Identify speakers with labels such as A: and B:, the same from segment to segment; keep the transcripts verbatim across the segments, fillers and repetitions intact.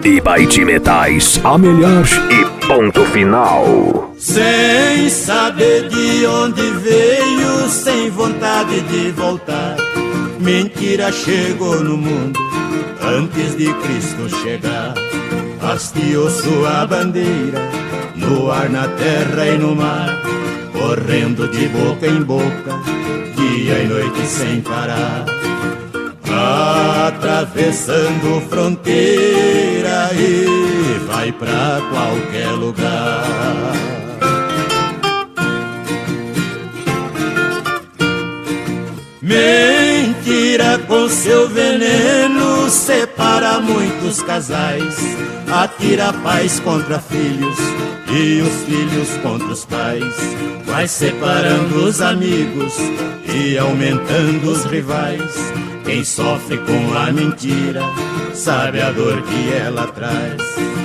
A: Ibaiti Metais, a melhor e ponto final.
B: Sem saber de onde veio, sem vontade de voltar, mentira chegou no mundo antes de Cristo chegar. Hasteou sua bandeira no ar, na terra e no mar, correndo de boca em boca, dia e noite sem parar, atravessando fronteira e vai pra qualquer lugar. Mentira com seu veneno separa muitos casais, atira a paz contra filhos e os filhos contra os pais, vai separando os amigos e aumentando os rivais. Quem sofre com a mentira sabe a dor que ela traz.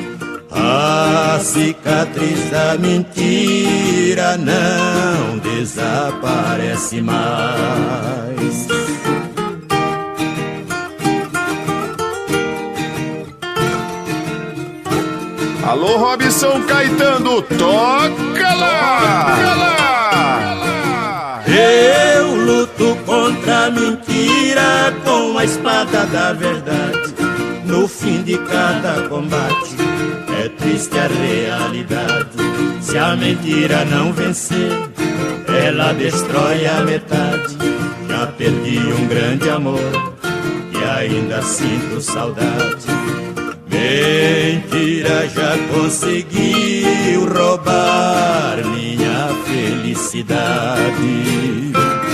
B: A cicatriz da mentira não desaparece mais.
C: Alô, Robson Caetano, toca lá! Toca lá!
B: Eu luto contra a mentira com a espada da verdade. No fim de cada combate é triste a realidade. Se a mentira não vencer, ela destrói a metade. Já perdi um grande amor e ainda sinto saudade. Mentira já conseguiu roubar minha felicidade.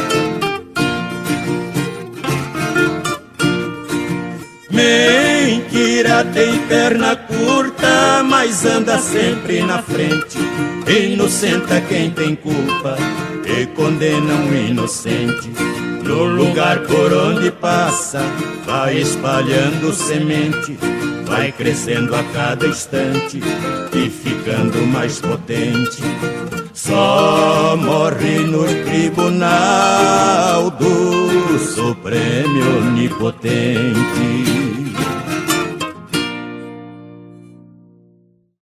B: Mentira tem perna curta, mas anda sempre na frente. Inocenta quem tem culpa e condena um inocente. No lugar por onde passa, vai espalhando semente, vai crescendo a cada instante e ficando mais potente. Só morre no tribunal do Supremo Onipotente.